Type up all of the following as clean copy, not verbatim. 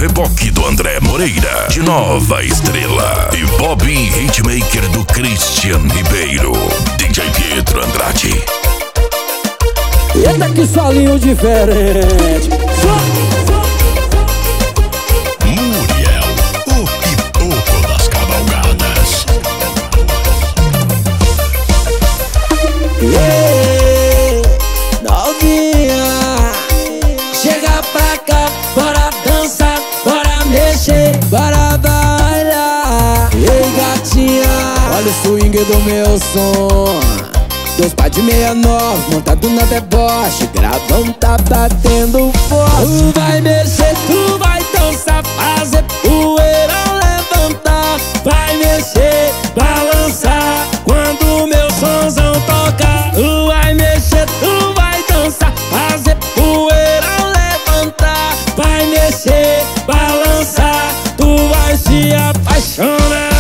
Reboque do André Moreira, de Nova Estrela. E Bob Hitmaker do Christian Ribeiro. DJ Pietro Andrade. Eita que solinho diferente. Muriel, o pipoco das cavalgadas. Novinha, chega pra cá, bora dançar, bora mexer, bora bailar. Ei gatinha, olha o swing do meu som. Dois pá de 69, montado na deboche, gravão tá batendo forte. Tu vai mexer, tu vai dançar, fazer poeira, levantar. Vai mexer, balançar, quando o meu sonzão tocar. Tu vai mexer, tu vai dançar, fazer poeira, levantar. Vai mexer, balançar, tu vai se apaixonar.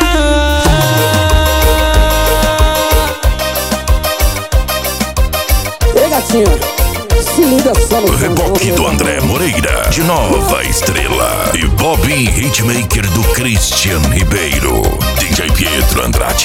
Se liga só no Reboque do André Moreira, de Nova Estrela. E Bob Hitmaker do Christian Ribeiro. DJ Pietro Andrade.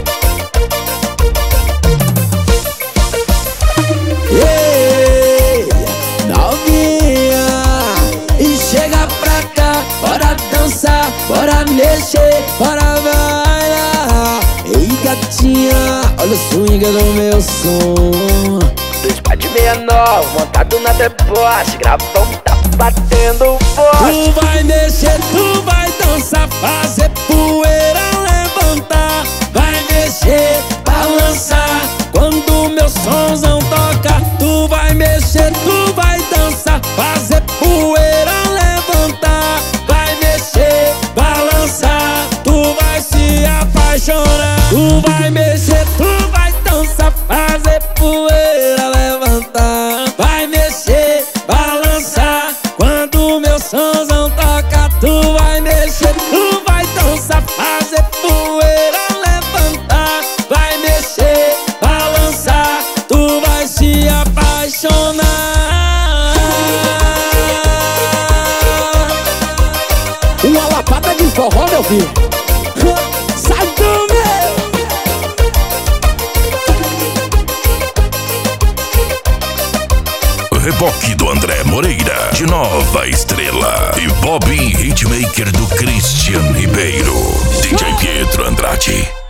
Ei, novinha, e chega pra cá, bora dançar, bora mexer, bora bailar. Ei gatinha, olha o swing do meu som. Dois pá de 69, montado na deboche, gravão tá batendo forte. Tu vai mexer, tu vai dançar, fazer poeira, levantar. Vai mexer, balançar, quando meu sonzão toca. Tu vai mexer, tu vai dançar, fazer poeira, levantar. Vai mexer, balançar, tu vai se apaixonar. Tu vai mexer, tu vai dançar, fazer poeira, levantar. Vai mexer, balançar, quando meu sonzão toca. Tu vai mexer, tu vai dançar, fazer poeira, levantar. Vai mexer, balançar, tu vai se apaixonar. Uma lapada de forró, meu filho. Sai do meu. Reboque do André Moreira, de Nova Estrela. E Bob Hitmaker do Christian Ribeiro. DJ Pietro Andrade.